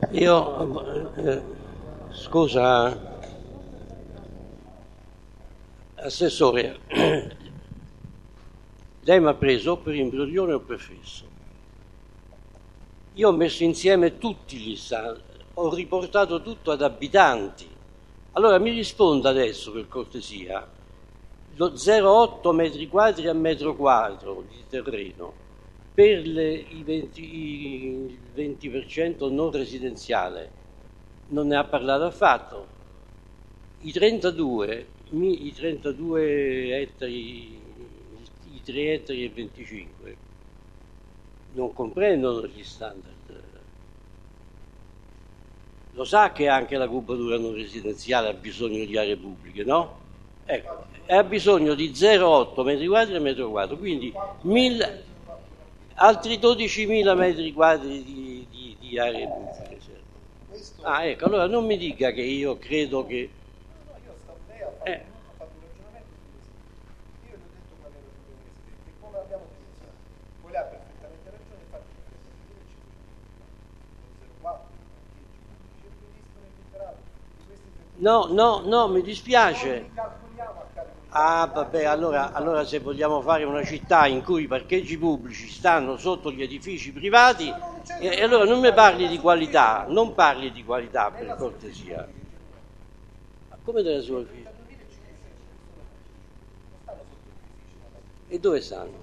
Scusa, Assessore, lei mi ha preso o per imbroglione o per fesso. Io ho messo insieme tutti gli standard, ho riportato tutto ad abitanti. Allora mi risponda adesso, per cortesia, lo 0,8 metri quadri a metro quadro di terreno per il 20% non residenziale non ne ha parlato affatto. I 32 ettari, i 3 ettari e 25 non comprendono gli standard. Lo sa che anche la cubatura non residenziale ha bisogno di aree pubbliche, no? Ecco, ha bisogno di 0,8 metri quadri a metro quadro, quindi altri 12.000 metri quadri di aree pubbliche servono. Ah, ecco, allora non mi dica che io credo che... No, mi dispiace. Ah, vabbè, allora se vogliamo fare una città in cui i parcheggi pubblici stanno sotto gli edifici privati, e allora non mi parli di qualità, non parli di qualità, per cortesia. Ma come della sua figlia? E dove stanno?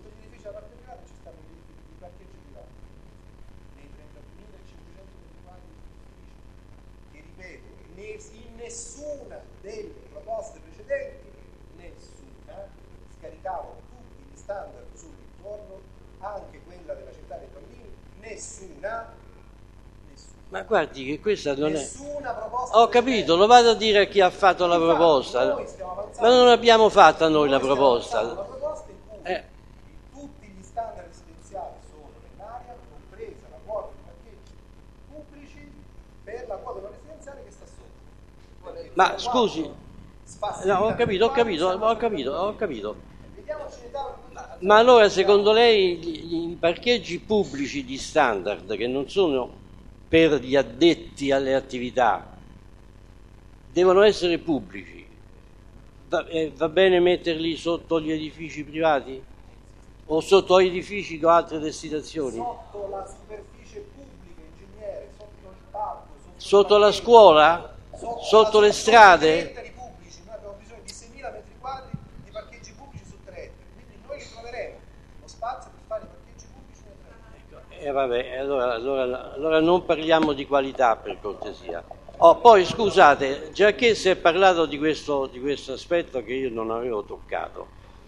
In nessuna delle proposte precedenti, nessuna, scaricavano tutti gli standard sull'intorno, anche quella della città dei bambini, nessuna. Ma guardi che questa non è... Nessuna proposta. Ho capito, lo vado a dire a chi ha fatto la proposta. Ma non abbiamo fatta noi la proposta. La proposta in cui tutti gli standard residenziali sono nell'area, compresa la quota di parcheggi pubblici per la quota non residenziale che sta sotto. Ma scusi, no, ho capito. Ma allora secondo lei i parcheggi pubblici di standard, che non sono per gli addetti alle attività, devono essere pubblici? Va bene metterli sotto gli edifici privati? O sotto edifici con altre destinazioni? Sotto la superficie pubblica, ingegnere, sotto il parco, sotto la scuola? Sotto le strade? Pubblici. Noi abbiamo bisogno di 6.000 metri quadri di parcheggi pubblici su 3 ettari, quindi noi li troveremo lo spazio per fare i parcheggi pubblici su 3 ettari. Vabbè, allora non parliamo di qualità, per cortesia. Poi scusate, già che si è parlato di questo aspetto che io non avevo toccato,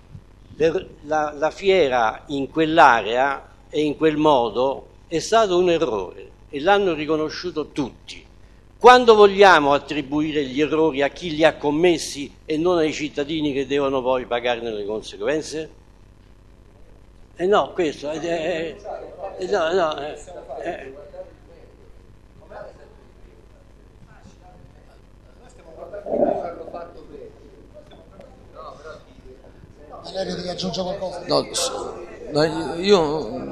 la fiera in quell'area e in quel modo è stato un errore e l'hanno riconosciuto tutti. Quando vogliamo attribuire gli errori a chi li ha commessi e non ai cittadini che devono poi pagarne le conseguenze? No, questo Valerio, devi aggiungere qualcosa? No, io